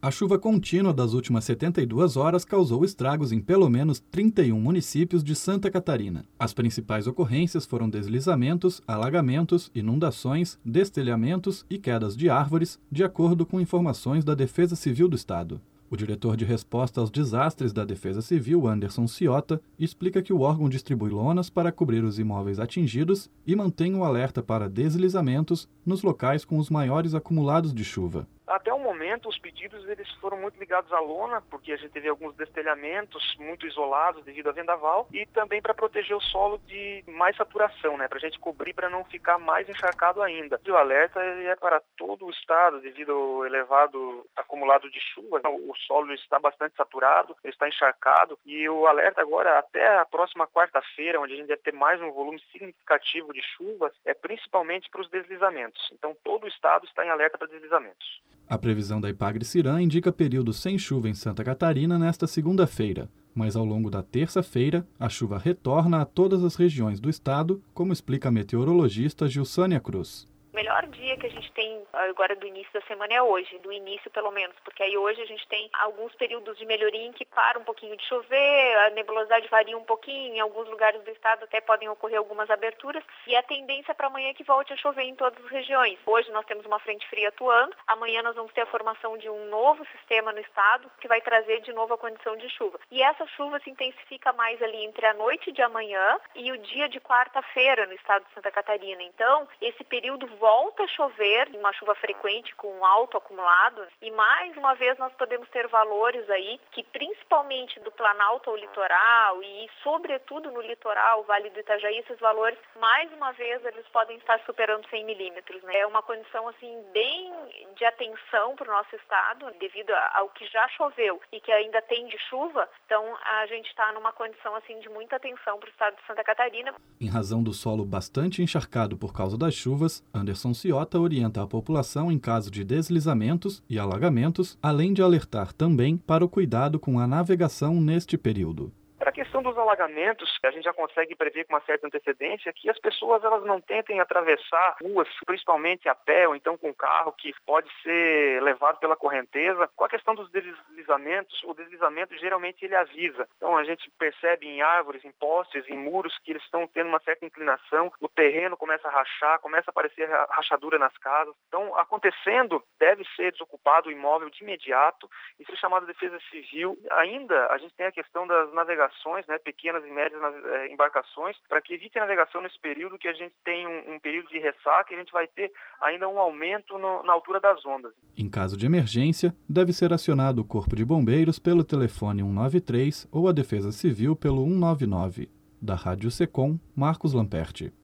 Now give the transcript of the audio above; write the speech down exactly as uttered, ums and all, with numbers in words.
A chuva contínua das últimas setenta e duas horas causou estragos em pelo menos trinta e um municípios de Santa Catarina. As principais ocorrências foram deslizamentos, alagamentos, inundações, destelhamentos e quedas de árvores, de acordo com informações da Defesa Civil do Estado. O diretor de resposta aos desastres da Defesa Civil, Anderson Ciota, explica que o órgão distribui lonas para cobrir os imóveis atingidos e mantém o alerta para deslizamentos nos locais com os maiores acumulados de chuva. Até o momento, os pedidos eles foram muito ligados à lona, porque a gente teve alguns destelhamentos muito isolados devido a vendaval, e também para proteger o solo de mais saturação, né, para a gente cobrir para não ficar mais encharcado ainda. E o alerta é para todo o estado, devido ao elevado acumulado de chuva. O solo está bastante saturado, ele está encharcado, e o alerta agora até a próxima quarta-feira, onde a gente deve ter mais um volume significativo de chuvas, é principalmente para os deslizamentos. Então todo o estado está em alerta para deslizamentos. A previsão da Ipagre-Ciram indica período sem chuva em Santa Catarina nesta segunda-feira, mas ao longo da terça-feira, a chuva retorna a todas as regiões do estado, como explica a meteorologista Gilsânia Cruz. O melhor dia que a gente tem agora do início da semana é hoje, do início pelo menos, porque aí hoje a gente tem alguns períodos de melhoria em que para um pouquinho de chover, a nebulosidade varia um pouquinho, em alguns lugares do estado até podem ocorrer algumas aberturas, e a tendência para amanhã é que volte a chover em todas as regiões. Hoje nós temos uma frente fria atuando, amanhã nós vamos ter a formação de um novo sistema no estado que vai trazer de novo a condição de chuva. E essa chuva se intensifica mais ali entre a noite de amanhã e o dia de quarta-feira no estado de Santa Catarina. Então, esse período volta a chover, uma chuva frequente com alto acumulado, e mais uma vez nós podemos ter valores aí que principalmente do Planalto ao litoral e sobretudo no litoral, Vale do Itajaí, esses valores, mais uma vez eles podem estar superando cem milímetros. Né? É uma condição assim bem de atenção para o nosso estado, devido ao que já choveu e que ainda tem de chuva, então a gente está numa condição assim de muita atenção para o estado de Santa Catarina. Em razão do solo bastante encharcado por causa das chuvas, Anderson Ciota orienta a população em caso de deslizamentos e alagamentos, além de alertar também para o cuidado com a navegação neste período. Para a questão dos alagamentos, a gente já consegue prever com uma certa antecedência que as pessoas elas não tentem atravessar ruas, principalmente a pé ou então com carro, que pode ser levado pela correnteza. Com a questão dos deslizamentos, o deslizamento geralmente ele avisa. Então a gente percebe em árvores, em postes, em muros que eles estão tendo uma certa inclinação, o terreno começa a rachar, começa a aparecer rachadura nas casas. Então, acontecendo, deve ser desocupado o imóvel de imediato e ser chamado a Defesa Civil. Ainda a gente tem a questão das navegações, né, pequenas e médias é, embarcações, para que evite a navegação nesse período, que a gente tem um, um período de ressaca e a gente vai ter ainda um aumento no, na altura das ondas. Em caso de emergência, deve ser acionado o Corpo de Bombeiros pelo telefone um nove três ou a Defesa Civil pelo um nove nove. Da Rádio Secom, Marcos Lamperti.